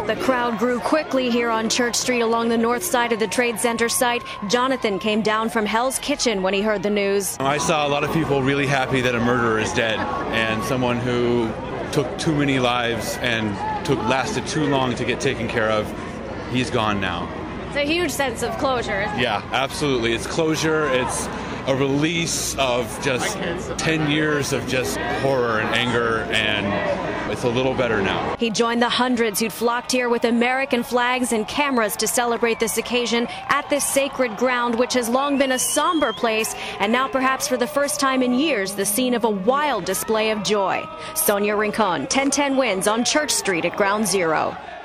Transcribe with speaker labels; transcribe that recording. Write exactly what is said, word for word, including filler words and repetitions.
Speaker 1: The crowd grew quickly here on Church Street along the north side of the Trade Center site. Jonathan came down from Hell's Kitchen when he heard the news.
Speaker 2: I saw a lot of people really happy that a murderer is dead, and someone who took too many lives and took lasted too long to get taken care of, he's gone now.
Speaker 1: It's a huge sense of closure.
Speaker 2: Yeah, absolutely. It's closure. It's a release of just ten years of just horror and anger, and it's a little better now.
Speaker 1: He joined the hundreds who'd flocked here with American flags and cameras to celebrate this occasion at this sacred ground, which has long been a somber place, and now perhaps for the first time in years, the scene of a wild display of joy. Sonia Rincon, ten ten Wins on Church Street at Ground Zero.